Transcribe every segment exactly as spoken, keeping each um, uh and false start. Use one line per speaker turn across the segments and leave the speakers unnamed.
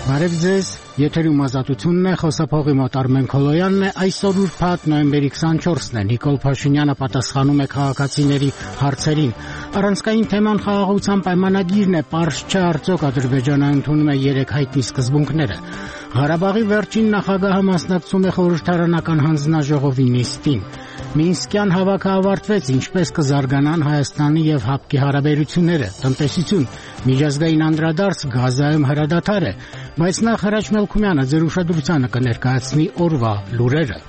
Բարև ձեզ, եթերում ազատությունն է, խոսափողի մոտ Արմեն Քոլոյանն է, այսօր ուրբաթ նոյեմբերի քսանչորսն է, Նիկոլ Փաշինյանը պատասխանում է քաղաքացիների հարցերին։ Առանցքային թեման խաղաղության պայմանագիրն է, պարզ չէ արդյոք Ադրբեջանը ընդունում է երեք հայտնի սկզբունքները։ Ղարաբաղի վերջին նախագահը մասնակցում է խորհրդարանական հանձնաժողովի նիստին։ Մինսկյան հավաքը ավարտվեց, ինչպես կզարգանան Հայաստանի եւ ՀԱՊԿ-ի հարաբերությունները, տնտեսություն, միջազգային անդրադարձ Գազայում հրադադար է, բայց նախ Հրաչ Մելքումյանը ձեր ուշադրությանը կներկայացնի օրվա լուրերը։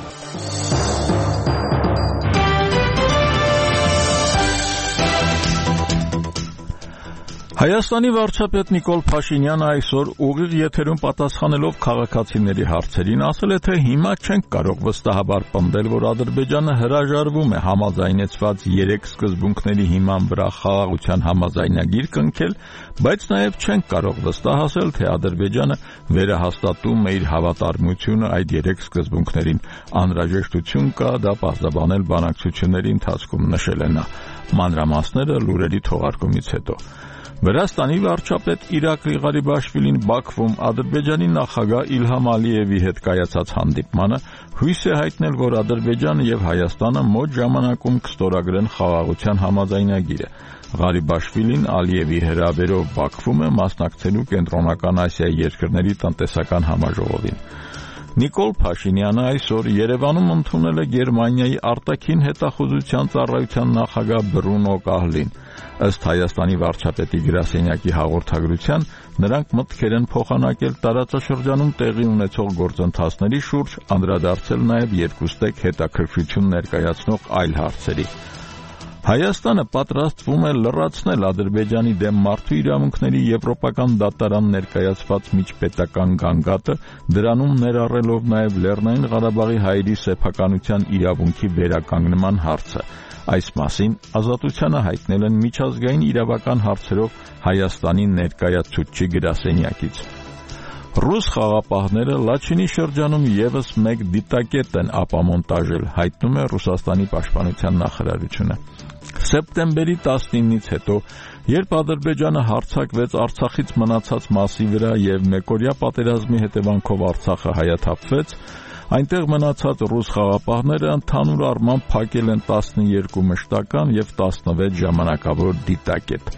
Հայաստանի վարչապետ Նիկոլ Փաշինյանը այսօր ուղիղ եթերում պատասխանելով քաղաքացիների հարցերին ասել է, թե հիմա չենք կարող վստահաբար պնդել, որ Ադրբեջանը հրաժարվում է համաձայնեցված երեք սկզբունքների հիման վրա խաղաղության համաձայնագիր կնքել, բայց նաև չենք կարող վստահ ասել, թե Ադրբեջանը վերահաստատում է իր հավատարմությունը այդ երեք սկզբունքներին։ Անհրաժեշտություն կա դա պարզաբանել բանակցությունների ընթացքում, նշել է նա։ Մանրամասները լուրերի թողարկումից հետո։ Վրաստանի վարչապետ Իրակլի Ղարիբաշվիլին Բաքվում Ադրբեջանի նախագահ Իլհամ Ալիևի հետ կայացած հանդիպմանը հույս է հայտնել, որ Ադրբեջանը եւ Հայաստանը մոտ ժամանակում կստորագրեն խաղաղության համաձայնագիրը։ Ղարիբաշվիլին Ալիևի հրավերով Բաքվում է մասնակցելու Կենտրոնական Ասիայի երկրների տնտեսական համաժողովին։ Նիկոլ Փաշինյանը այսօր Երևանում ընդունել է Գերմանիայի արտաքին հետախուզության ծառայության նախագահ Բրունո Կահլին։ Ըստ Հայաստանի վարչապետի գրասենյակի հաղորդագրության, նրանք մտքեր են փոխանակել տարածաշրջանում տեղի ունեցող գործընթացների շուրջ, անդրադարձել նաև երկուստեք հետաքրքրություն ներկայացնող այլ հարցերի։ Հայաստանը պատրաստվում է լրացնել Ադրբեջանի դեմ մարդու իրավունքների եվրոպական դատարան ներկայացված միջպետական գանգատը, դրանում ներառելով նաև Լեռնային Ղարաբաղի հայերի սեփականության իրավունքի վերականգնման հարցը։ Այս մասին Ազատությանը հայտնել են միջազգային իրավական հարցերով Հայաստանի ներկայացուցչի գրասենյակից։ Ռուս խաղապահները Լաչինի շրջանում եւս մեկ դիտակետ են ապամոնտաժել, հայտնում է Ռուսաստանի պաշտպանության նախարարությունը։ Սեպտեմբերի տասնինից հետո, երբ Ադրբեջանը հարձակվեց Արցախից մնացած մասի վրա եւ մեկօրյա պատերազմի հետևանքով Արցախը հայաթափվեց, այնտեղ մնացած ռուս խաղապահները ընդհանուր առմամբ փակել են տասնյոթ մշտական եւ տասնվեց ժամանակավոր դիտակետ։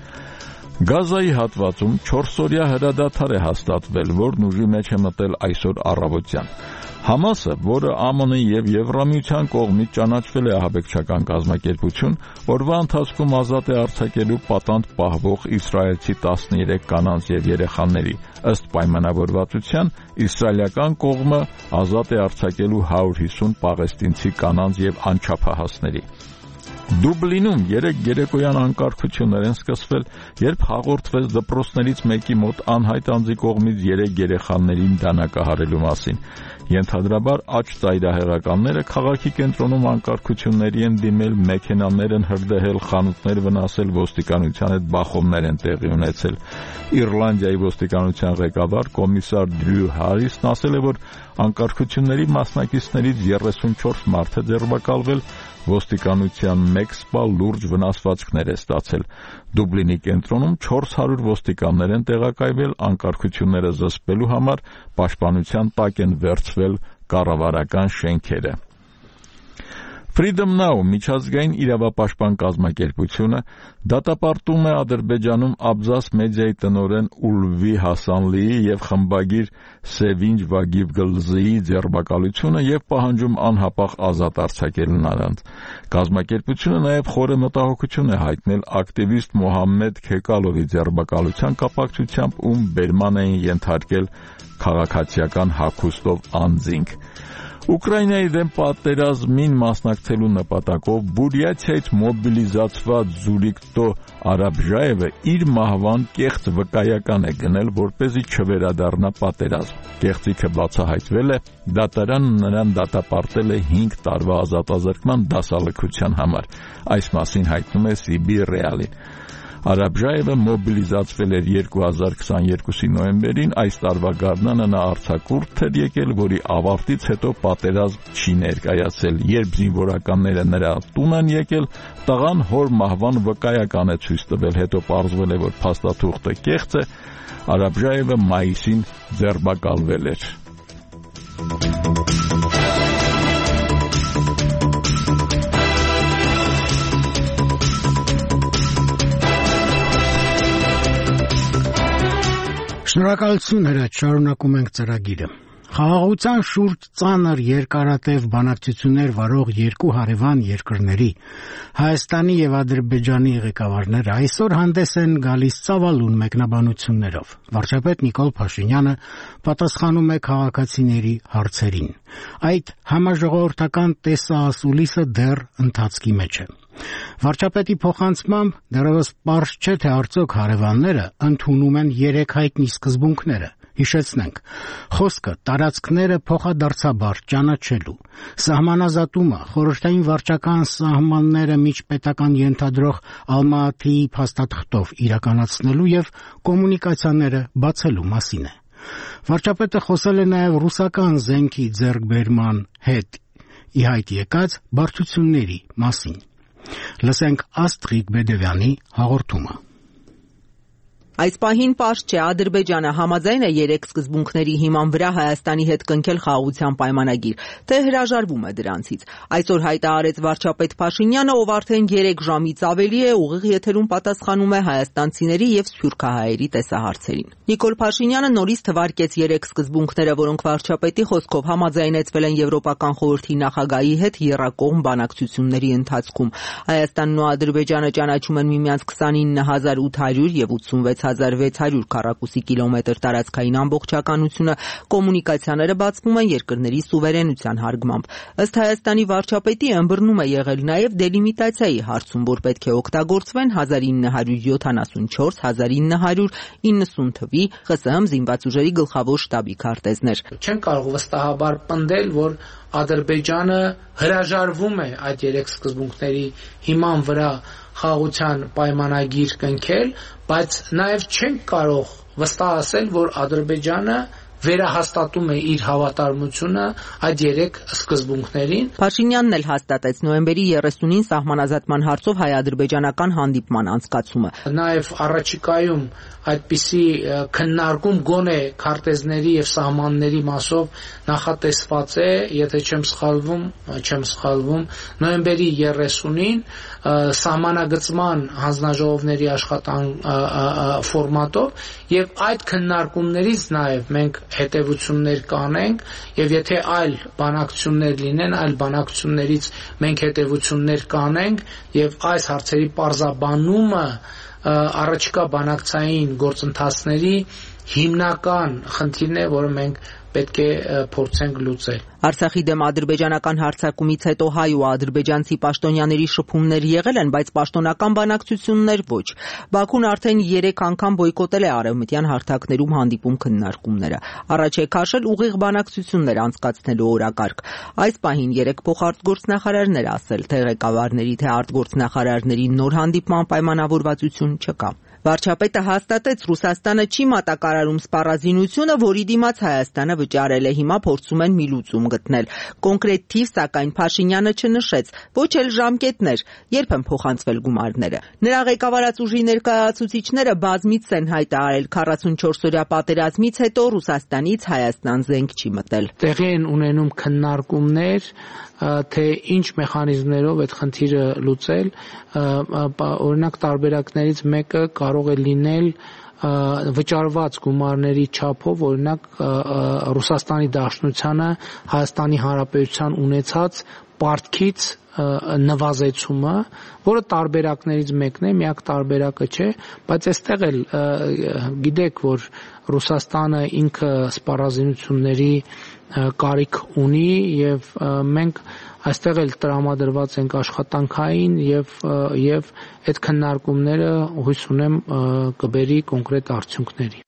Գազայի հատվածում չորսօրյա հրադադար է հաստատվել, որն ուժի մեջ է մտել այսօր առավոտյան։ Համասը, որը ԱՄՆ-ի եւ Եվրամիության կողմից ճանաչվել է ահաբեկչական կազմակերպություն, օրվա ընթացքում ազատ է արձակելու պատանդ պահվող իսրայելցի տասներեք կանանց եւ երեխաների։ Ըստ պայմանավորվածության, իսրայելական կողմը ազատ է արձակելու հարյուր հիսուն պաղեստինցի կանանց եւ անչափահասների։ Դուբլինում երեք երեկոյան անկարգություններ են սկսվել, երբ հաղորդվեց դպրոցներից մեկի մոտ անհայտ անձի կողմից երեք երեխաներին դանակահարելու մասին։ Ենթադրաբար աջ ծայրահեղականները քաղաքի կենտրոնում անկարգությունների են դիմել, մեքենաներ են հրդեհել, խանութներ վնասել, ոստիկանության հետ բախումներ են տեղի ունեցել։ Իռլանդիայի ոստիկանության ղեկավար կոմիսար Դրյու Հարիսն ասել է, որ անկարգությունների մասնակիցներից երեսունչորս մարդ է ձերբակալվել, ոստիկանության մեկ սպա լուրջ վնասվածքներ է ստացել։ Դուբլինի կենտրոնում չորս հարյուր ոստիկաններ են տեղակայվել անկարգությունները զսպելու համար, պաշտպանության տակ են վերցվել կառավարական շենքերը։ Freedom Now միջազգային իրավապաշտպան կազմակերպությունը դատապարտում է Ադրբեջանում Աբզաս մեդիայի տնօրեն Ուլվի Հասանլիի եւ խմբագիր Սևինջ Վագիվգլզիի ձերբակալությունը եւ պահանջում անհապաղ ազատ արձակել նրանց։ Կազմակերպությունը նաեւ խորը մտահոգություն է հայտնել ակտիվիստ Մոհամմեդ Քեկալովի ձերբակալության կապակցությամբ, ում բերման էին ենթարկել քաղաքացիական հագուստով անձինք։ Ուկրաինայի դեմ պատերազմին մասնակցելու նպատակով Բուրյաթիայից մոբիլիզացված Զուրիկտո Արաբժաևը իր մահվան կեղծ վկայական է գնել, որպեսզի չվերադառնա պատերազմ։ Կեղծիքը բացահայտվել է, դատարանը նրան դատապարտել է հինգ տարվա ազատազրկման դասալքության համար։ Այս մասին հայտնում է Սիբի Ռեալին։ Արաբժաևը մոբիլիզացվել էր երկու հազար քսաներկուսի նոյեմբերին, այս տարվա գարնանը նա արձակուրդ էր եկել, որի ավարտից հետո պատերազմ չի ներկայացել։ Երբ զինվորականները նրա տուն են եկել, տղան հոր մահվան վկայական է ցույց տվել, հետո պարզվել է, որ փաստաթուղթը կեղծ է, Արաբժաևը մայիսին ձերբակալվել էր։
Շնորհակալություն հրաչ, շարունակում ենք ծրագիրը։ Խաղաղության շուրջ ծանր երկարատև բանակցություններ վարող երկու հարևան երկրների Հայաստանի եւ Ադրբեջանի ղեկավարները այսօր հանդես են գալիս ծավալուն մեկնաբանություններով։ Վարչապետ Նիկոլ Փաշինյանը պատասխանում է քաղաքացիների հարցերին։ Այդ համաժողովրդական տեսահասուլիսը դեռ ընթացքի մեջ է։ Վարչապետի փոխանցմամբ դեռևս պարզ չէ, թե արդյոք հարևանները ընդունում են երեք հայտնի սկզբունքները։ Հիշեցնենք, խոսքը տարածքները փոխադարձաբար ճանաչելու, սահմանազատումը, խորհրդային վարչական սահմանները միջպետական ենթադրող Ալմատիի փաստաթղթով իրականացնելու եւ կոմունիկացիաները բացելու մասին է։ Վարչապետը խոսել է նաեւ ռուսական զենքի ձեռքբերման հետ ի հայտ եկած բարդությունների մասին։ Լսենք Աստրիկ Բեդևյանի հաղորդումը։
Այս պահին պարզ չէ, Ադրբեջանը համաձայն է երեք սկզբունքների հիման վրա Հայաստանի հետ կնքել խաղաղության պայմանագիր, թե հրաժարվում է դրանցից։ Այսօր հայտարարեց վարչապետ Փաշինյանը, ով արդեն երեք ժամից ավելի է ուղիղ եթերում պատասխանում է հայաստանցիների եւ սփյուռքահայերի տեսահարցերին։ Նիկոլ Փաշինյանը նորից թվարկեց երեք սկզբունքները, որոնք վարչապետի խոսքով համաձայնեցվել են Եվրոպական խորհրդի նախագահի հետ եռակողմ բանակցությունների ընթացքում։ Հայաստանն ու Ադրբեջանը ճանաչում են միմյանց քսանինը հազար ութ հարյուր եւ ութսունվեց հազար վեց հարյուր քառակուսի կիլոմետր տարածքային ամբողջականությունը, կոմունիկացիաները բացվում են երկրների սուվերենության հարգմամբ։ Ըստ Հայաստանի վարչապետի ըմբռնում է եղել նաև դելիմիտացիայի հարցում, որ պետք է օգտագործվեն հազար ինը հարյուր յոթանասունչորս հազար ինը հարյուր իննսուն թվի ԽՍՀՄ զինված ուժերի գլխավոր շտաբի քարտեզներ։
Չեն կարող վստահաբար պնդել, որ Ադրբեջանը հրաժարվում է այդ երեք սկզբունքների հիման վրա խաղաղության պայմանագիր կնքել, բայց նաև չենք կարող վստահ ասել, որ Ադրբեջանը վերահաստատում է իր հավատարմությունը այդ երեք սկզբունքներին։
Փաշինյանն էլ հաստատեց նոյեմբերի երեսունին սահմանազատման հարցով հայ-ադրբեջանական հանդիպման անցկացումը։
Նաև առաջիկայում այդպիսի քննարկում գոնե քարտեզների եւ սահմանների մասով նախատեսված է, եթե չեմ սխալվում, չեմ սխալվում, նոյեմբերի երեսունին սահմանագծման հանձնաժողովների աշխատան ֆորմատով եւ այդ քննարկումներից նաեւ մենք հետևություններ կանենք եւ եթե այլ բանակցություններ լինեն, այլ բանակցություններից մենք հետևություններ կանենք եւ այս հարցերի պարզաբանումը առաջիկա բանակցային գործընթացների հիմնական խնդիրն է, որը մենք պետք է փորձենք լուծել։
Արցախի դեմ ադրբեջանական հարձակումից հետո հայ ու ադրբեջանցի պաշտոնյաների շփումներ եղել են, բայց պաշտոնական բանակցություններ ոչ։ Բաքուն արդեն երեք անգամ բոյկոտել է արևմտյան հարթակներում հանդիպում քննարկումները։ Առաջ է քաշել ուղիղ բանակցություններ անցկացնելու օրակարգ։ Այս պահին երեք փոխարտգործնախարարներ ասել, թե ղեկավարների, թե արտգործնախարարների նոր հանդիպման պայմանավորվածություն չկա։ Վարչապետը հաստատեց, Ռուսաստանը չի մատակարարում սպառազինությունը, որի դիմաց Հայաստանը վճարել է, հիմա փորձում են մի լուծում գտնել։ Կոնկրետ թիվ, սակայն Փաշինյանը չնշեց, ոչ էլ ժամկետներ, երբ են փոխանցվել գումարները։ Նրա ղեկավարած ուժի ներկայացուցիչները բազմիցս են հայտարարել, քառասունչորս օրյա պատերազմից հետո Ռուսաստանից Հայաստան զենք չի մտել։
Տեղի են ունենում քննարկումներ, թե ինչ մեխանիզմներով այդ խնդիրը լուծել, օրինակ տարբերակներից մեկը կարող է լինել վճարված գումարների չափով, օրինակ Ռուսաստանի Դաշնությանը Հայաստանի Հանրապետության ունեցած պարտքից նվազեցումը, որը տարբերակներից մեկն է, միակ տարբերակը չէ, բայց այստեղ էլ գիտեք, որ Ռուսաստանը ինքը սպառազինությունների կարիք ունի եւ մենք այստեղ էլ տրամադրված ենք աշխատանքային եւ եւ այդ քննարկումները հույս ունեմ կբերի կոնկրետ արդյունքների։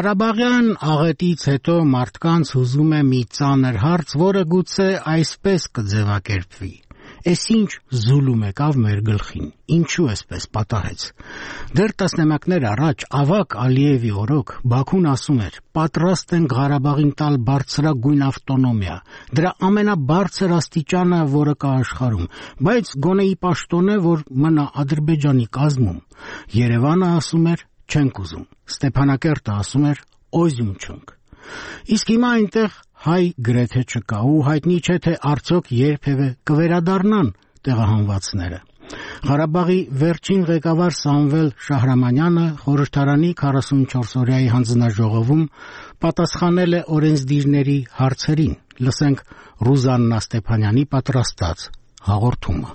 Ղարաբաղյան աղետից հետո մարդկանց հուզում է մի ծանր հարց, որը գուցե այսպես կձևակերպվի. «Էս ինչ զուլում եկավ մեր գլխին, ինչու էսպես պատահեց»։ Դեռ տասնամյակներ առաջ Ավակ Ալիևի օրոք Բաքուն ասում էր. «Պատրաստ են Ղարաբաղին տալ բարձրագույն ավտոնոմիա, դրա ամենաբարձր աստիճանը, որը կա աշխարհում, բայց գոնե ի պաշտոնե, որ մնա Ադրբեջանի կազմում»։ Երևանը ասում էր. «Չենք ուզում»։ Ստեփանակերտը ասում էր. «Օզյուն չունք»։ Իսկ հիմա այնտեղ հայ գրեթե չկա ու հայտնի չէ թե արդյոք երբևէ կվերադառնան տեղահանվածները։ Ղարաբաղի վերջին ղեկավար Սամվել Շահրամանյանը խորհրդարանի քառասունչորսօրյայի հանձնաժողովում պատասխանել է օրենսդիրների հարցերին։ Լսենք Ռուզաննա Ստեփանյանի պատրաստած հաղորդումը։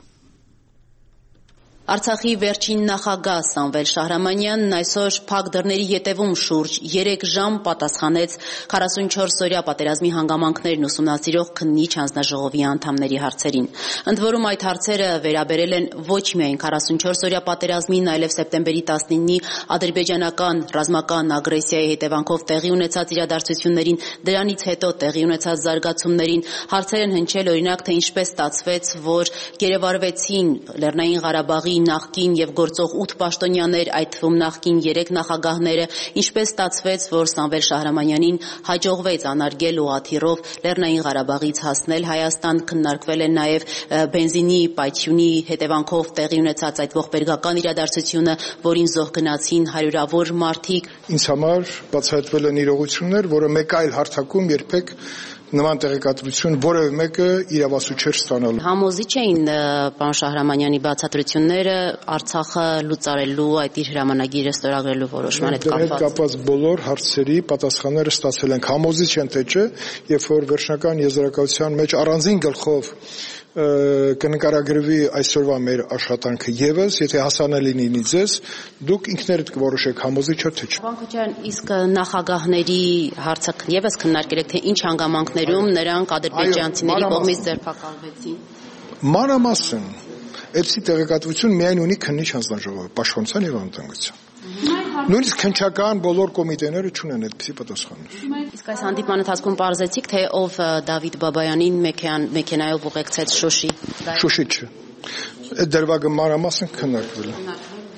Արցախի վերջին նախագահ Սամվել Շահրամանյանն այսօր փակ դռների ետևում շուրջ երեք ժամ պատասխանեց քառասունչորսօրյա պատերազմի հանգամանքներն ուսումնասիրող քննիչ հանձնաժողովի անդամների հարցերին։ Ընդ որում այդ հարցերը վերաբերել են ոչ միայն քառասունչորսօրյա պատերազմին, այլև սեպտեմբերի տասնինի ադրբեջանական ռազմական ագրեսիայի հետևանքով տեղի ունեցած իրադարձություններին, դրանից հետո տեղի ունեցած զարգացումներին։ Հարցեր են հնչել օրինակ, թե ինչպես ստացվեց, որ գերեվարվեցին Լեռնային Ղարաբաղի նախկին եւ գործող ութ պաշտոնյաներ, այդ թվում նախկին երեք նախագահները, ինչպես ստացվեց, որ Սամվել Շահրամանյանին հաջողվեց անարգել ուղղաթիռով Լեռնային Ղարաբաղից հասնել Հայաստան, քննարկվել է նաեւ բենզինի պայթյունի հետևանքով տեղի ունեցած այդ ողբերգական իրադարձությունը, որին զոհ գնացին հարյուրավոր մարդիկ։
Ինձ համար բացահայտվել են իրողություններ, որը մեկ այլ հարթակում երբեք նման տեղեկատվություն որևէ մեկը իրավասու չէր ստանալու։
Համոզիչ էին պարոն Շահրամանյանի բացատրությունները Արցախը լուծարելու այդ իր հրամանագիրը ստորագրելու որոշման հետ կապված։
Դրանից կապված բոլոր հարցերի պատասխանները ստացել ենք։ Համոզիչ են թե չէ, երբ որ վերջնական եզրակացության մեջ առանձին գլխով կնկարագրվի այսօրվա մեր աշխատանքը եւս, եթե հասանելի լինի ձեզ, դուք ինքներդ կորոշեք համոզիչ է թե չէ։
Պարոն Քոչարյան, իսկ նախագահների հարցը եւս քննարկել եք, թե ինչ հանգամանքներում նրանք ադրբեջանցիների կողմից ձերբակալվեցին։
Մանրամասն Էլսի տեղեկատվություն միայն ունի քննիչ հանձնաժողովը, պաշտպանության եւ անվտանգության։ Նույնիսկ քննչական բոլոր կոմիտեները չունեն այդպիսի պատասխաններ։
Իսկ այս հանդիպման ընթացքում պարզեցիք, թե ով Դավիթ Բաբայանին մեքենայով ուղեկցեց Շուշի։
Շուշի չէ։ Այդ դրվագը մանրամասն քննարկվել է։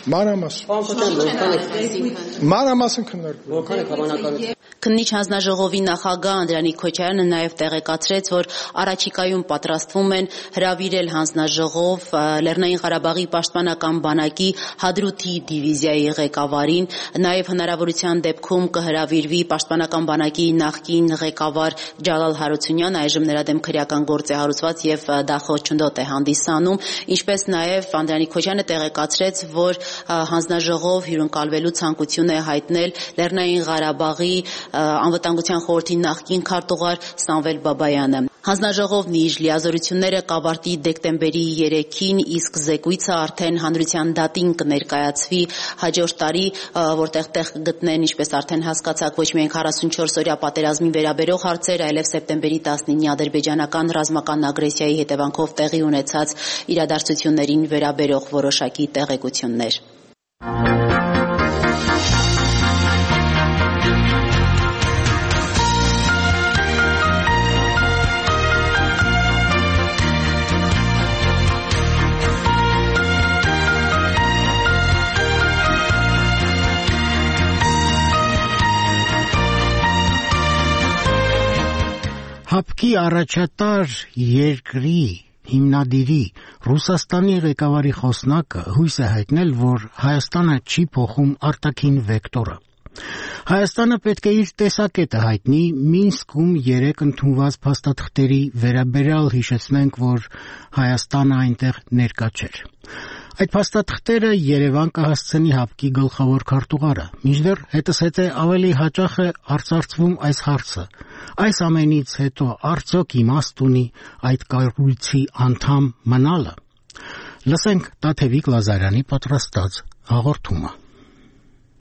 Մանրամասն։ Մանրամասն քննարկվել։
Որքան է հավանականությունը։ Քննիչ հանձնաժողովի նախագահ Անդրանիկ Քոչարյանը նաև տեղեկացրեց, որ առաջիկայում պատրաստվում են հրավիրել հանձնաժողով Լեռնային Ղարաբաղի պաշտպանական բանակի Հադրութի դիվիզիայի ղեկավարին, նաև հնարավորության դեպքում կհրավիրվի պաշտպանական բանակի նախկին ղեկավար Ջալալ Հարությունյան, այժմ նրա դեմ քրեական գործ է հարուցված եւ դա խոչընդոտ է հանդիսանում, ինչպես նաև Անդրանիկ Քոչարյանը տեղեկացրեց, որ հանձնաժողով հյուրընկալվելու ցանկություն է հայտնել Լեռնային Ղարաբաղի անվտանգության խորհրդի նախկին քարտուղար Սամվել Բաբայանը։ Հանձնաժողովն իր լիազորությունները կավարտի դեկտեմբերի երեքին, իսկ զեկույցը արդեն հանրության դատին կներկայացվի հաջորդ տարի, որտեղ տեղ կգտնեն, ինչպես արդեն հասկացաք, ոչ միայն քառասունչորսօրյա պատերազմին վերաբերող հարցեր, այլև սեպտեմբերի տասնինի ադրբեջանական ռազմական ագրեսիայի հետևանքով տեղի ունեցած իրադարձություններին վերաբերող որոշակի տեղեկություններ։
Հապկի առաջատար երկրի հիմնադիրի Ռուսաստանի ղեկավարի խոսնակը հույս է հայտնել, որ Հայաստանը չի փոխում արտաքին վեկտորը։ Հայաստանը պետք է իր տեսակետը հայտնի Մինսկում երեք ընդունված փաստաթղթերի վերաբերյալ, հիշեցնենք, որ Հայաստանը այնտեղ ներկա չէր։ Այդ փաստաթղթերը Երևան կհասցնի Հապկի գլխավոր քարտուղարը, մինչդեռ հետզհետե ավելի հաճախ է արծարծվում այս հարցը. այս ամենից հետո արդյոք իմաստ ունի այդ կառույցի անդամ մնալը։ Լսենք Տաթևիկ Լազարյանի պատրաստած հաղորդումը։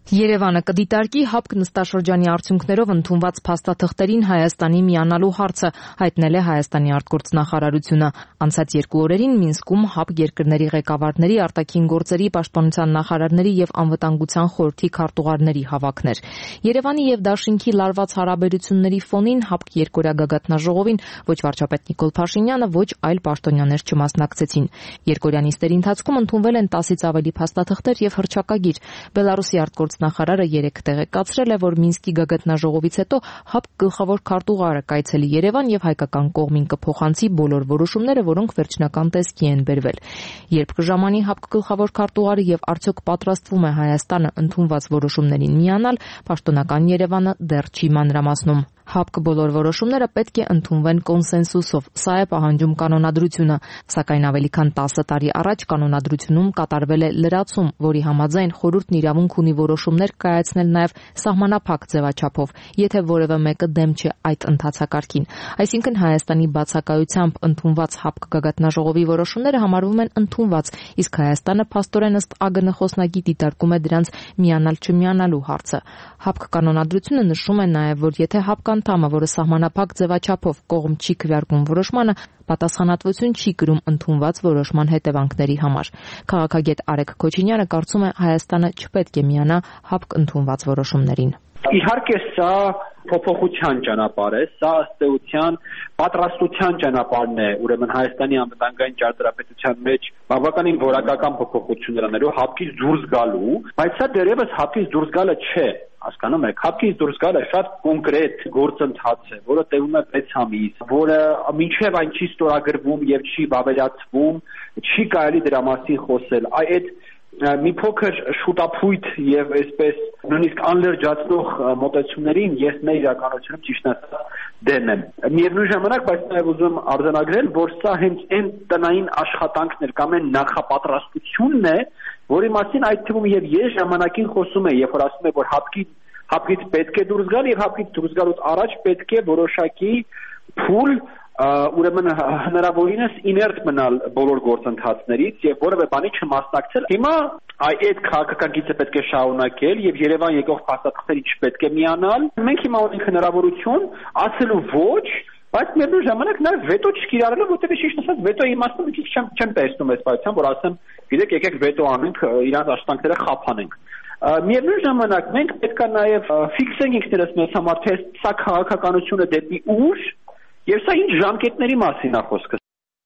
Երևանը կդիտարկի ՀԱՊԿ նստաշրջանի արդյունքներով ընդունված փաստաթղթերին Հայաստանի միանալու հարցը, հայտնել է Հայաստանի արտգործնախարարությունը։ Անցած երկու օրերին Մինսկում ՀԱՊԿ երկրների ղեկավարների, արտաքին գործերի, պաշտպանության նախարարների եւ անվտանգության խորհրդի քարտուղարների հավաքներ։ Երևանի եւ Դաշինքի լարված հարաբերությունների ֆոնին ՀԱՊԿ երկօրյա գագաթնաժողովին ոչ վարչապետ Նիկոլ Փաշինյանը, ոչ այլ պաշտոնյաներ չմասնակցեցին։ Երկօրյա նիստերի ընթացքում ընդունվել են տասից ավելի փաստաթղթեր եւ հռչակագիր։ Բելարուսի արտգործնախարարը երեկ տեղեկացրել է, որ Մինսկի գագաթնաժողովից հետո ՀԱՊԿ գլխավոր քարտուղարը կայցելի Երևան եւ հայկական կողմին կփոխանցի բոլոր որոշումները, որոնք վերջնական տեսքի են բերվել։ Երբ կժամանի ՀԱՊԿ գլխավոր քարտուղարը եւ արդյոք պատրաստվում է Հայաստանը ընդունված որոշումներին միանալ, պաշտոնական Երևանը դեռ չի մանրամասնում։ ՀԱՊԿ բոլոր որոշումները պետք է ընդունվեն կոնսենսուսով, սա է պահանջում կանոնադրությունը, սակայն ավելի քան տասը տարի առաջ կանոնադրությունում կատարվել է լրացում, որի համաձայն խորհուրդն իրավունք ունի որոշումներ կայացնել նաև սահմանափակ ձևաչափով, եթե որևէ մեկը դեմ չէ այդ ընթացակարգին։ Այսինքն Հայաստանի բացակայությամբ ընդունված ՀԱՊԿ գագաթնաժողովի որոշումները համարվում են ընդունված, իսկ Հայաստանը փաստորեն ըստ ԱԳՆ խոսնակի դիտարկում է դրանց միանալ-չմիանալու հարցը։ ՀԱՊԿ կանոնադրությունը նշում է նաև, որ եթե ՀԱՊԿ անդամը, որը սահմանափակ ձևաչափով կողմ չի քվեարկում որոշմանը, պատասխանատվություն չի կրում ընդունված որոշման հետևանքների համար։ Քաղաքագետ Արեգ Քոչինյանը կարծում է, Հայաստանը չպետք է միանա ՀԱՊԿ ընդունված որոշումներին։
Իհարկե սա փոփոխության ճանապարհ է, սա ըստ էության պատրաստության ճանապարհն է, ուրեմն Հայաստանի անվտանգային ճարտարապետության մեջ բավականին որակական փոփոխություններ անելու, ՀԱՊԿ-ից դուրս գալու, բայց սա դեռևս ՀԱՊԿ-ից դուրս գալը չէ, հասկանում եք, ՀԱՊԿ-ից դուրս գալը շատ կոնկրետ գործընթաց է, որը տևում է վեց ամիս, որը մինչև այն չի ստորագրվում եւ չի բավերացվում, չի կարելի դրա մասին խոսել։ Այդ մի փոքր շուտափույթ եւ այսպես նույնիսկ անլրջացնող մոտեցումներին ես մեր իրականությունում ճիշտ ասած դեմ եմ։ Միևնույն ժամանակ, բայց նաեւ ուզում արձանագրել, որ սա հենց այն տնային աշխատանքն է կամ այն նախապատրաստությունն է, որի մասին այդ թվում եւ ես ժամանակին խոսում եմ, երբ որ ասում եմ, որ ՀԱՊԿ-ի ՀԱՊԿ-ից պետք է դուրս գալ եւ ՀԱՊԿ-ից դուրս գալուց առաջ պետք է որոշակի փուլ ուրեմն հնարավորինս իներտ մնալ բոլոր գործընթացներից եւ որևէ բանի չմասնակցել։ Հիմա այդ քաղաքական գիծը պետք է շարունակել եւ Երևան եկող փաստաթղթերի չպետք է միանալ։ Մենք հիմա ունենք հնարավորություն ասելու ոչ, բայց միևնույն ժամանակ նաեւ վետո չկիրառելու, որտեղ ճիշտ ասած վետոյի իմաստը մի քիչ չեմ չեմ տեսնում այս պայծան, որ ասեմ, գիտեք, եկեք վետո անենք, իրանց աշխատանքները խափանենք։ Միևնույն ժամանակ մենք պետք է նաեւ ֆիքսենք ինքներս մեզ համար, թե սա քաղաքականությունը դեպի ուր եւ սա ինչ ժամկետների մասին է խոսքը։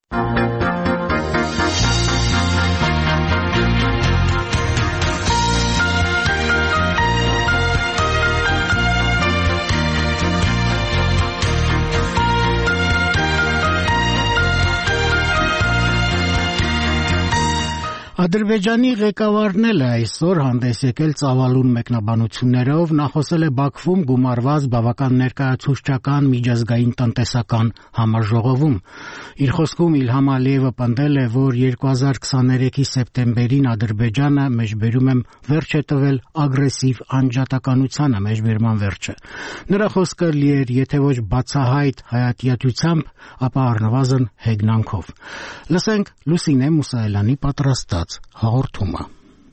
Ադրբեջանի ղեկավարն էլ է այսօր հանդես եկել ծավալուն մեկնաբանություններով, նա խոսել է Բաքվում գումարված բավական ներկայացուցչական միջազգային տնտեսական համաժողովում։ Իր խոսքում Իլհամ Ալիևը պնդել է, որ երկու հազար քսաներեքի սեպտեմբերին Ադրբեջանը, մեջբերում եմ, վերջ է տվել ագրեսիվ անջատականությանը, մեջբերման վերջը։ Նրա խոսքը լի էր, եթե ոչ բացահայտ հայատյացությամբ, ապա առնվազն հեգնանքով։ Լսենք Լուսինե Մուսայելյանի պատրաստած հաղորդումը։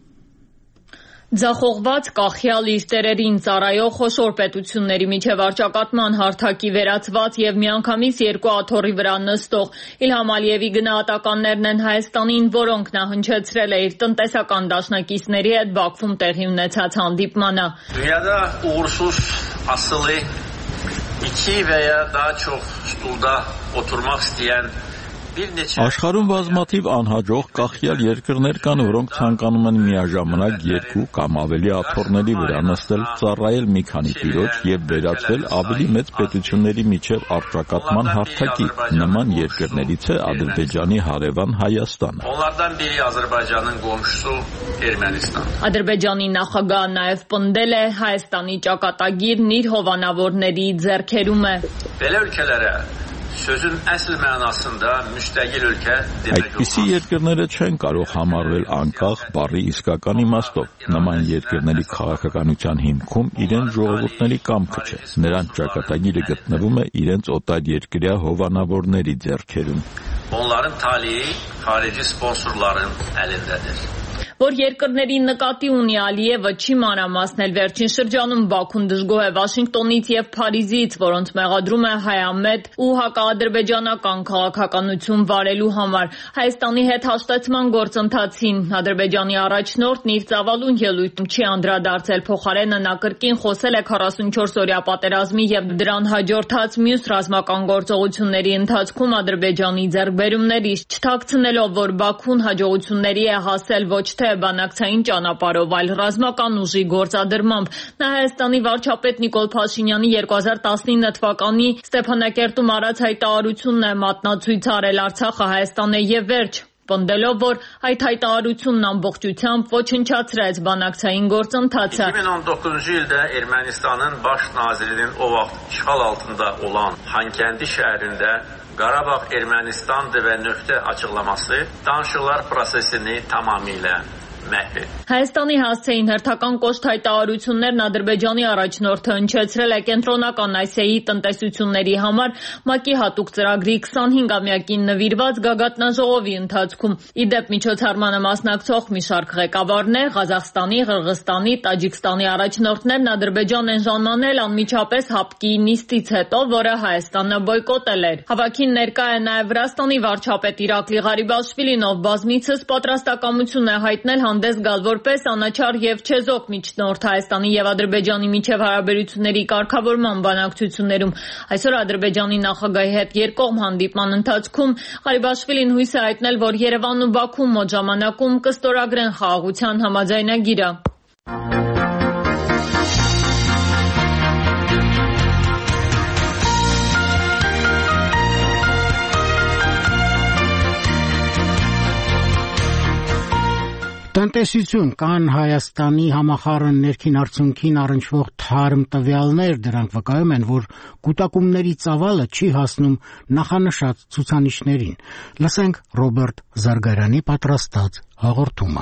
Ձախողված կախյալ իր տերերին ծառայող խոշոր պետությունների միջև առճակատման հարթակի վերածված եւ միանգամից երկու աթոռի վրա նստող Իլհամ Ալիևի գնահատականներն են Հայաստանին, որոնք նա հնչեցրել է իր տնտեսական դաշնակիցների հետ Բաքվում տեղի ունեցած հանդիպմանը։
Dünyada uğursuz asılı iki veya daha çok stulda oturmak isteyen
Աշխարհում բազմաթիվ անհաջող կախյալ երկրներ կան, որոնք ցանկանում են միաժամանակ երկու կամ ավելի աթոռների վրա նստել, ծառայել մի քանի տիրոջ եւ վերածվել ավելի մեծ պետությունների միջև առճակատման հարթակի։ Նման երկրներից է Ադրբեջանի հարևան Հայաստանը։
Onlardan biri Azerbaycan'ın komşusu Ermənistan։
Ադրբեջանի նախագահը նաեւ պնդել է Հայաստանի ճակատագիրն իր հովանավորների ձեռքերում է։
Belə ölkələrə sözün əsl mənasında müstəqil ölkə demək
Այդպիսի երկրները չեն կարող համարվել անկախ բառի իսկական իմաստով։ Նման երկրների քաղաքականության հիմքում իրենց ժողովուրդների կամքը չէ։ Նրանց ճակատագիրը գտնվում է իրենց օտարերկրյա հովանավորների ձեռքերում։
Onların talihi xarici sponsorların əlindədir։
որ երկրների նկատի ունի Ալիևը չի մանրամասնել վերջին շրջանում Բաքուն դժգոհ է Վաշինգտոնից եւ Փարիզից, որոնց մեղադրում է հայամետ ու հակաադրբեջանական քաղաքականություն վարելու համար։ Հայաստանի հետ հաշտեցման գործընթացին Ադրբեջանի առաջնորդն իր ծավալուն ելույթում չի անդրադարձել, փոխարենը նա կրկին խոսել է քառասունչորս օրյա պատերազմի եւ դրան հաջորդած մյուս ռազմական գործողությունների ընթացքում Ադրբեջանի ձեռքբերումներից, չթաքցնելով, որ Բաքուն հաջողությունների է հասել ոչ թե բանակցային ճանապարհով, այլ ռազմական ուժի գործադրմամբ։ Նա Հայաստանի վարչապետ Նիկոլ Փաշինյանի երկու հազար տասնինը թվականի Ստեփանակերտում արած հայտարարությունն է մատնացույց արել Արցախը Հայաստան է եւ վերջ, պնդելով, որ այդ հայտարարությունն ամբողջությամբ ոչնչացրեց բանակցային գործընթացը։
iki bin on doqquzuncu ildə Ermənistanın baş nazirinin o vaxt işğal altında olan Xankəndi şəhərində Qarabağ Ermənistandır və nöqtə açıqlaması danışıqlar prosesini tamamilə
Հայաստանի հասցեին հերթական կոշտ հայտարարություններն Ադրբեջանի առաջնորդը հնչեցրել է Կենտրոնական Ասիայի տնտեսությունների համար ՄԱԿ-ի հատուկ ծրագրի քսանհինգամյակին նվիրված գագաթնաժողովի ընթացքում։ Իդեպ միջոցառմանը մասնակցող մի շարք ղեկավարներ, Ղազախստանի, Ղրղստանի, Տաջիկստանի առաջնորդներն Ադրբեջան են ժամանել անմիջապես ՀԱՊԿ-ի նիստից հետո, որը Հայաստանը բոյկոտել էր։ Հավաքին ներկա է նաև Վրաստանի վարչապետ Իրակլի Ղարիբաշվիլին, ով բազմիցս պատրաստակամություն է հայտնել հանդես գալ որպես անաչառ եւ չեզոք միջնորդ Հայաստանի եւ Ադրբեջանի միջև հարաբերությունների կարգավորման բանակցություններում։ Այսօր Ադրբեջանի նախագահի հետ երկկողմ հանդիպման ընթացքում Ղարիբաշվիլին հույս է հայտնել, որ Երևանն ու Բաքուն մոտ ժամանակում կստորագրեն խաղաղության համաձայնագիրը։
Տնտեսություն կան Հայաստանի համախառն ներքին արդյունքին առնչվող թարմ տվյալներ, դրանք վկայում են, որ կուտակումների ծավալը չի հասնում նախանշած ցուցանիշներին։ Լսենք Ռոբերտ Զարգարյանի պատրաստած հաղորդումը։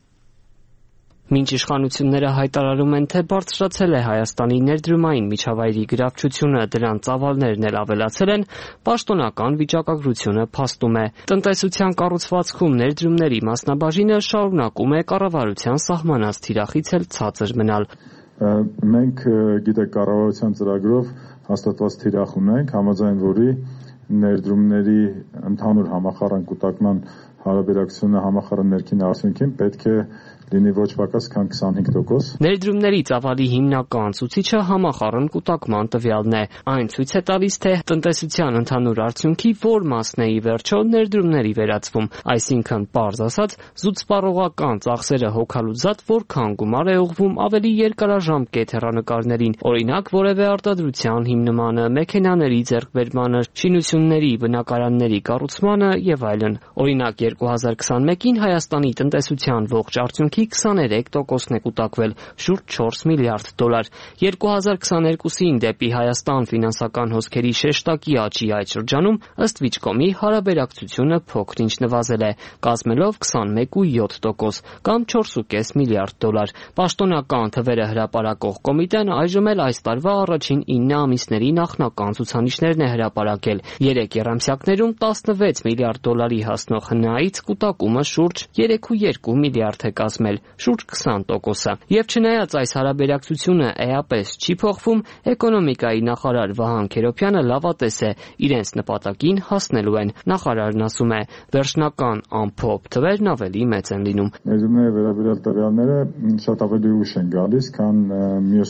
Մինչ իշխանությունները հայտարարում են, թե բարձրացել է Հայաստանի ներդրումային միջավայրի գրավչությունը, դրան ծավալներն էլ ավելացել են, պաշտոնական վիճակագրությունը փաստում է։ Տնտեսության կառուցվածքում ներդրումների մասնաբաժինը շարունակում է կառավարության սահմանած թիրախից էլ ցածր մնալ։
Մենք գիտեք կառավարության ծրագրով հաստատված թիրախ ունենք, համաձայն որի ներդրումների ընդհանուր համախառն կուտակման հարաբերակցությունը համախառն ներքին արդյունքին պետք է լինի ոչ պակաս քան քսանհինգ տոկոս։
Ներդրումների ծավալի հիմնական ցուցիչը համախառն կուտակման տվյալն է։ Այն ցույց է տալիս, թե տնտեսության ընդհանուր արդյունքի որ մասն է ի վերջո ներդրումների վերածվում, այսինքն պարզ ասած, զուտսպառողական ծախսերը հոգալուց զատ որքան գումար է ուղղվում ավելի երկարաժամկետ հեռանկարներին, օրինակ որևէ արտադրության հիմնմանը, մեքենաների ձեռքբերմանը, շինությունների, բնակարանների կառուցմանը եւ այլն։ Օրինակ երկու հազար քսանմեկին Հայաստանի տնտեսության ողջ արդյունքի քսաներեք տոկոսն է կուտակվել, շուրջ չորս միլիարդ դոլար։ երկու հազար քսաներկուսին դեպի Հայաստան ֆինանսական հոսքերի շեշտակի աճի այդ շրջանում ըստ Վիճկոմի հարաբերակցությունը փոքր-ինչ նվազել է, կազմելով քսանմեկ կόμμα յոթ տոկոս կամ չորս կόμμα պենս միլիարդ դոլար։ Պաշտոնական թվերը հրապարակող կոմիտեն այժմ էլ այս տարվա առաջին ինը ամիսների նախնական ցուցանիշներն է հրապարակել։ Երեք եռամսյակներում տասնվեց միլիարդ դոլարի հասնող հնայից կուտակումը շուրջ երեք կόμμα երկու միլիարդ է կազմել, շուրջ քսան տոկոսը։ Եվ չնայած այս հարաբերակցությունը էապես չի փոխվում, էկոնոմիկայի նախարար Վահան Քերոբյանը լավատես է, իրենց նպատակին հասնելու են։ Նախարարն ասում է, վերջնական ամփոփ թվերն ավելի մեծ են լինում։
Ներդրումների վերաբերյալ տվյալները շատ ավելի ուշ են գալիս, քան մյուս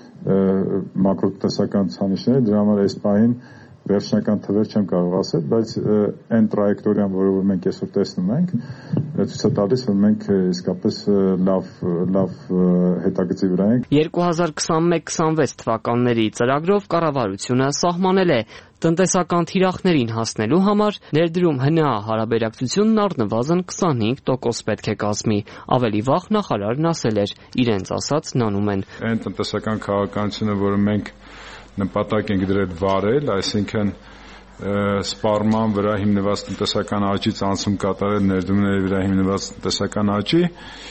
մակրոտնտեսական ցուցանիշները, դրա համար այս պահին վերջնական թվեր չեմ կարող ասել, բայց այն տրայեկտորիան, որը որ մենք այսօր տեսնում ենք, ցույց է տալիս, որ մենք իսկապես լավ լավ հետագծի վրա ենք։
երկու հազար քսանմեկ քսանվեց թվականների ծրագրով կառավարությունը սահմանել է տնտեսական թիրախներին հասնելու համար ներդրում հնա հարաբերակցությունն առնվազն քսանհինգ տոկոս պետք է կազմի։ Ավելի վաղ նախարարն ասել էր, իրենց ասածն անում են։
Այն տնտեսական քաղաքականությունը, որը մենք նպատակ ենք դրել վարել, այսինքն սպառման վրա հիմնված տնտեսական աճից անցում կատարել ներդրումների վրա հիմնված տնտեսական աճի,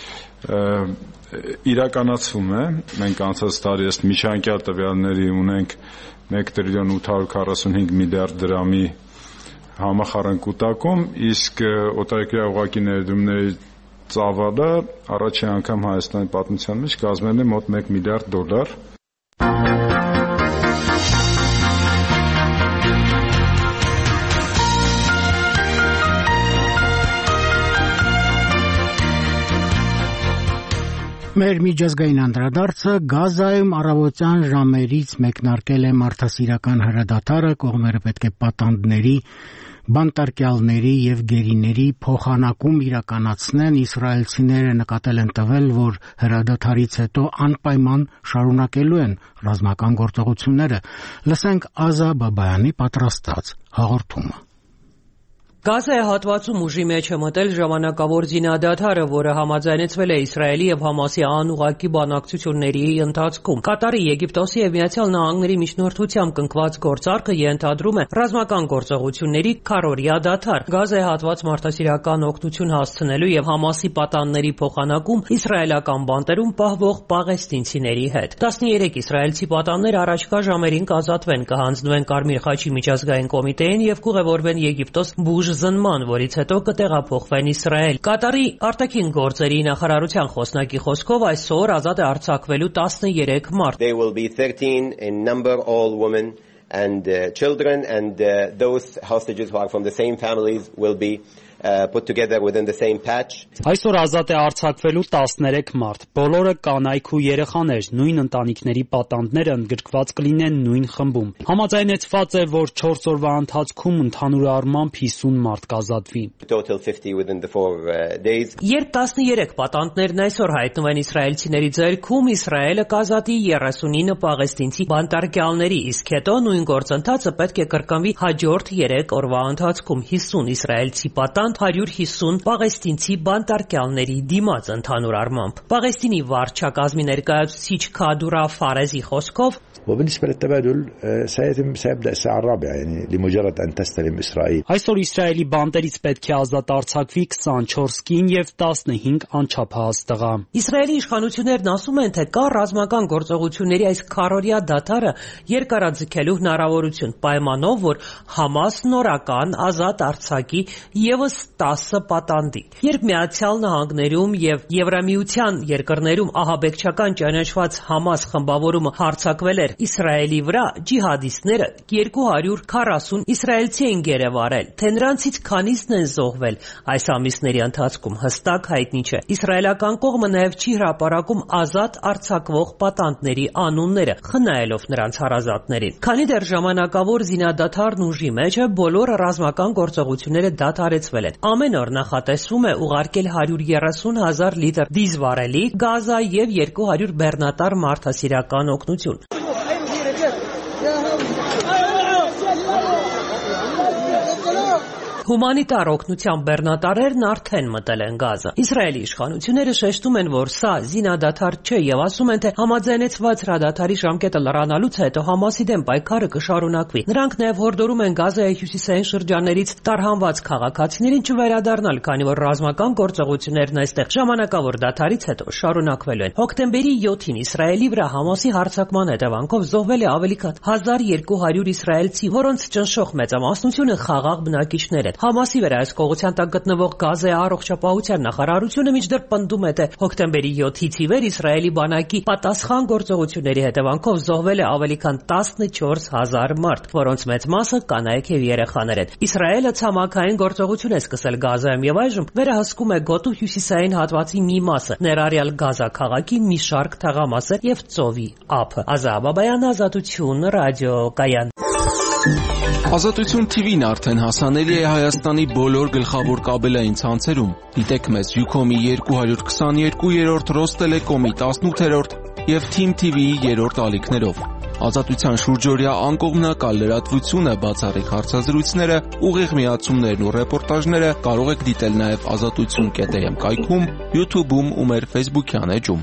իրականացվում է։ Մենք անցած տարի ըստ միջանկյալ տվյալների ունենք մեկ տրիլիոն ութ հարյուր քառասունհինգ միլիարդ դրամի համախառն կուտակում, իսկ օտարերկրյա ուղղակի ներդրումների ծավալը առաջին անգամ Հայաստանի պատմության մեջ կազմել է մոտ մեկ միլիարդ դոլար։
Մեր միջազգային անդրադարձը Գազայում առավոտյան ժամերից մեկնարկել է մարդասիրական հրադադարը, կողմերը պետք է պատանդների, բանտարկյալների եւ գերիների փոխանակում իրականացնեն։ Իսրայելցիները նկատել են տվել, որ հրադադարից հետո անպայման շարունակելու են ռազմական գործողությունները։ Լսենք Ազա Բաբայանի պատրաստած հաղորդումը։
Գազայի հատվածում ուժի մեջ է մտել ժամանակավոր զինադադարը, որը համաձայնեցվել է Իսրայելի եւ Համասի անուղղակի բանակցությունների ընթացքում։ Կատարի, Եգիպտոսի եւ Միացյալ Նահանգների միջնորդությամբ կնքված գործարքը ենթադրում է ռազմական գործողությունների քառօրյա դադար, Գազայի հատված մարդասիրական օգնություն հասցնելու եւ Համասի պատանների փոխանակում իսրայելական բանտերում պահվող պաղեստինցիների հետ։ տասներեք իսրայելցի պատաններ առաջկա ժամերին կազատվեն, կհանձնվեն Կարմիր խաչի միջազգային կոմիտեին եւ կուղևորվեն Եգիպտոս բուժ զնման, որից հետո կտեղափոխվեն Իսրայել։ Կատարի արտաքին գործերի նախարարության խոսնակի խոսքով այսօր ազատ է արձակվելու տասներեք մարդ։
They will be thirteen in number, all women and uh, children, and uh, those hostages who are from the same families will be Uh, put together within the same patch.
Այսօր ազատ է արձակվելու տասներեք մարդ, բոլորը կանայք ու երեխաներ, նույն ընտանիքների պատանդները ընդգրկված կլինեն նույն խմբում։ Համաձայնեցված է, որ չորս օրվա ընթացքում ընդհանուր առմամբ հիսուն մարդ կազատվի։
Total fifty within the four uh, days.
Երբ տասներեք պատանդներն այսօր հայտնվեն իսրայելցիների ձեռքում, Իսրայելը կազատի երեսունինը պաղեստինցի բանտարկյալների, իսկ հետո նույն գործընթացը պետք է կրկնվի հաջորդ երեք օրվա ընթացքում հիսուն իսրայելցի պատանդ հարյուր հիսուն պաղեստինցի բանտարկյալների դիմաց ընդհանուր առմամբ։ Պաղեստինի վարչակազմի ներկայացուցիչ Քադուրա Ֆարեզի խոսքով
وبالنسبة للتبادل سيتم سيبدأ الساعة الرابعة يعني لمجرد أن تستلم إسرائيل.
Այսօր Իսրայելի բանտերից պետք է ազատ արձակվի քսանչորս կին եւ տասնհինգ անչափահաս տղա։
Իսրայելի իշխանություններն ասում են, թե կա ռազմական գործողությունների այս քառօրյա դադարը երկարաձգելու հնարավորություն, պայմանով, որ Համաս նորական ազատ արձակի եւս տասը պատանդի։ Երբ Միացյալ Նահանգներում եւ Եվրամիության երկրներում ահաբեկչական ճանաչված Համաս խմբավորումը հարձակվել էր Իսրայելի վրա, ջիհադիստները երկու հարյուր քառասուն իսրայելցի են գերեվարել, թե նրանցից քանիսն են զոհվել այս ամիսների ընթացքում հստակ հայտնի չէ։ Իսրայելական կողմը նաև չի հրապարակում ազատ արձակվող պատանդների անունները, խնայելով նրանց հարազատներին։ Քանի դեռ ժամանակավոր զինադադարն ուժի մեջ է, բոլոր ռազմական գործողությունները դադարեցվել են։ Ամեն օր նախատեսվում է ուղարկել հարյուր երեսուն հազար լիտր դիզվառելի, գազա եւ երկու հարյուր բեռնատար մարդասիրական օգնություն։ Հումանիտար օգնության բեռնատարերն արդեն մտել են Գազա։ Իսրայելի իշխանությունները շեշտում են, որ սա զինադադար չէ եւ ասում են, թե համաձայնեցված հրադադարի ժամկետը լրանալուց հետո Համասի դեմ պայքարը կշարունակվի։ Նրանք նաեւ հորդորում են Գազայի հյուսիսային շրջաններից տարհանված քաղաքացիներին չվերադառնալ, քանի որ ռազմական գործողություններն այստեղ ժամանակավոր դադարից հետո շարունակվելու են։ Հոկտեմբերի յոթին Իսրայելի վրա Համասի հարձակման հետևանքով զոհվել է ավելի քան հազար երկու հարյուր իսրայելցի, որոնց ճնշող մեծամասնությունը խաղաղ բնակիչներ են։ Համասի վերահսկողության տակ գտնվող Գազայի առողջապահության նախարարությունը մինչդեռ պնդում է, թե հոկտեմբերի յոթից ի վեր Իսրայելի բանակի պատասխան գործողությունների հետևանքով զոհվել է ավելի քան տասնչորս հազար մարդ, որոնց մեծ մասը կանայք եւ երեխաներ են։ Իսրայելը ցամաքային գործողություն է սկսել Գազայում եւ այժմ վերահսկում է գոտու հյուսիսային հատվածի մի մասը, ներառյալ Գազա քաղաքի մի շարք թաղամասեր եւ ծովի ափը։ Ազա Բաբայան, Ազատություն, ռադիոկայան։
Ազատություն T V-ն արդեն հասանելի է Հայաստանի բոլոր գլխավոր կաբելային ցանցերում։ Դիտեք մեզ Յուքոմի երկու հարյուր քսաներկու, Ռոստելեկոմի տասնութերորդ եւ Թիմ T V-ի երրորդ ալիքներով։ Ազատության շուրջօրյա անկողմնակալ լրատվությունը, բացառիկ հարցազրույցները, ուղիղ միացումներն ու ռեպորտաժները կարող եք դիտել նաեւ ազատություն կետ am կայքում, YouTube-ում ու մեր Facebook-յան էջում։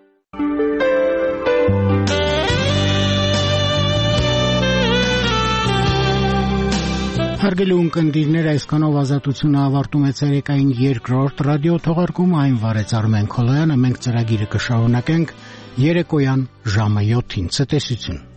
Հարգելի ունկնդիրներ, այսքանով ազատությունը ավարտում է ցերեկային երկրորդ ռադիո թողարկումը, այն վարեց Արմեն Քոլոյանը, մենք ծրագիրը կշարունակենք երեկոյան ժամը յոթին։ Ցտեսություն։